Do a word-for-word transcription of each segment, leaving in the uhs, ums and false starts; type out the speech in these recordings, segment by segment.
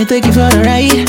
me take you for a ride.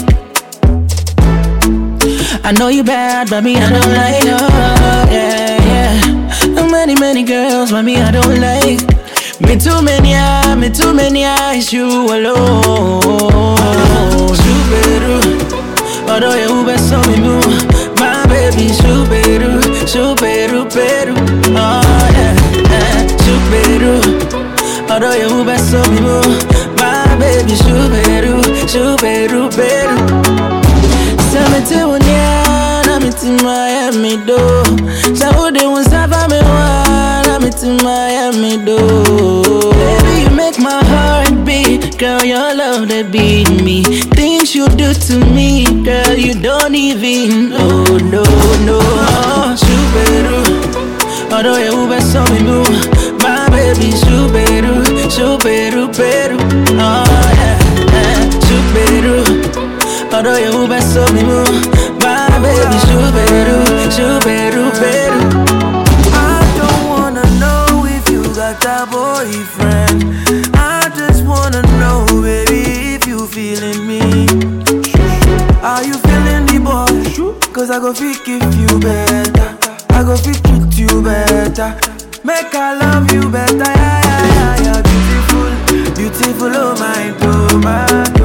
I know you bad, but me I don't like. Oh, yeah, yeah. And many, many girls, but me I don't like. Me too many, ah, me too many eyes, you alone. Shuberu, although you best so me move. My baby, Shuberu, Shuberu, Peru. Oh yeah, yeah. Shuberu, although you best so me move. My baby, Shuberu, Shuberu, Peru. Samete wonya, na miti Miami do. Saude unsava me wa, na miti Miami do. Baby, you make my heart beat, girl. Your love that beat me. Things you do to me, girl, you don't even know, no, no. Shuberu, although you best so me move. My baby, Shuberu, Shuberu, Peru. Oh yeah, yeah. Shuberu. Although you best so me move, my baby, Shuberu, Shuberu, Peru. I don't wanna know if you got a boyfriend. I just wanna know, baby, if you feeling me. Are you feeling the boy? Cause I go fit give you better. I go fit treat you better. Make I love you better, yeah, yeah, yeah, yeah. Beautiful, beautiful, oh my, oh my.